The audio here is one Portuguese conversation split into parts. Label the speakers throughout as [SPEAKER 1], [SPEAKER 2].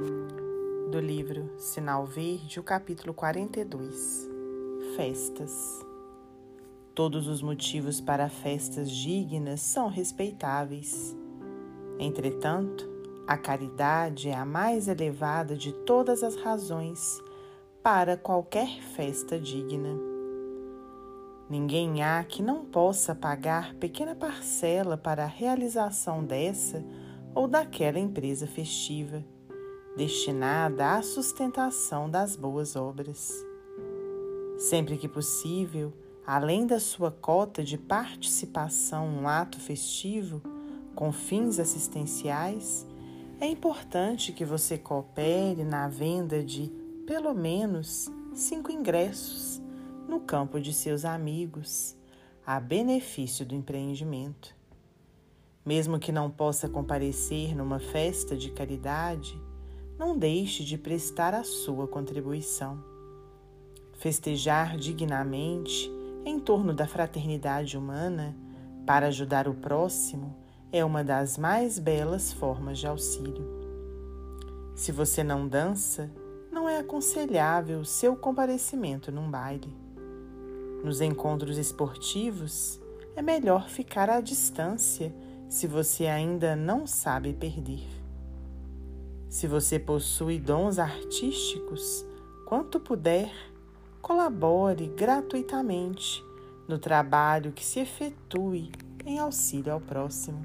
[SPEAKER 1] Do livro Sinal Verde, o capítulo 42. Festas. Todos os motivos para festas dignas são respeitáveis. Entretanto, a caridade é a mais elevada de todas as razões para qualquer festa digna. Ninguém há que não possa pagar pequena parcela para a realização dessa ou daquela empresa festiva, destinada à sustentação das boas obras. Sempre que possível, além da sua cota de participação no ato festivo, com fins assistenciais, é importante que você coopere na venda de, pelo menos, 5 ingressos no campo de seus amigos, a benefício do empreendimento. Mesmo que não possa comparecer numa festa de caridade, não deixe de prestar a sua contribuição. Festejar dignamente em torno da fraternidade humana para ajudar o próximo é uma das mais belas formas de auxílio. Se você não dança, não é aconselhável o seu comparecimento num baile. Nos encontros esportivos, é melhor ficar à distância se você ainda não sabe perder. Se você possui dons artísticos, quanto puder, colabore gratuitamente no trabalho que se efetue em auxílio ao próximo.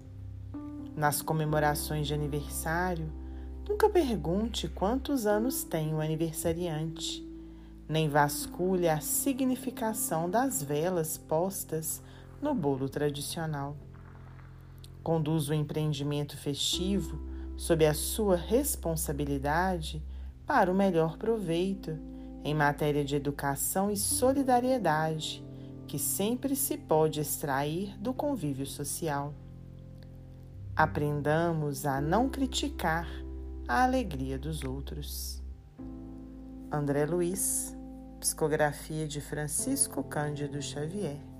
[SPEAKER 1] Nas comemorações de aniversário, nunca pergunte quantos anos tem o aniversariante, nem vasculhe a significação das velas postas no bolo tradicional. Conduza o empreendimento festivo sob a sua responsabilidade para o melhor proveito em matéria de educação e solidariedade que sempre se pode extrair do convívio social. Aprendamos a não criticar a alegria dos outros. André Luiz, psicografia de Francisco Cândido Xavier.